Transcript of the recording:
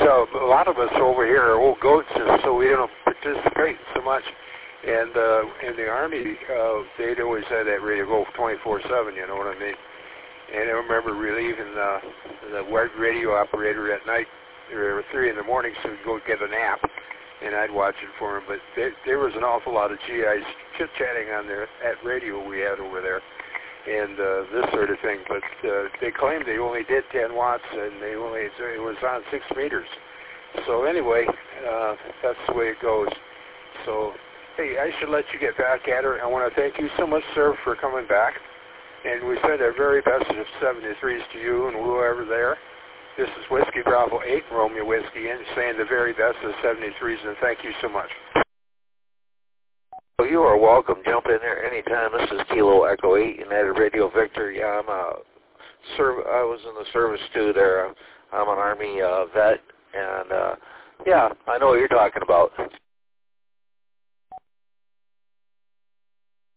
a lot of us over here are old goats, and so we don't participate so much. And in the Army, they'd always had that radio go 24/7, you know what I mean? And I remember relieving the radio operator at night, or 3 in the morning, so we'd go get a nap, and I'd watch it for him. But there was an awful lot of GIs chit-chatting on that radio we had over there, and this sort of thing. But they claimed they only did 10 watts, and it was on 6 meters. So anyway, that's the way it goes. So, hey, I should let you get back at her. I want to thank you so much, sir, for coming back. And we send our very best of 73s to you and whoever there. This is Whiskey Bravo 8, Romeo Whiskey Inn, saying the very best of 73s, and thank you so much. Well, you are welcome. Jump in there anytime. This is Kilo Echo 8, United Radio Victor. Yeah, I was in the service too there. I'm an Army vet, and yeah, I know what you're talking about.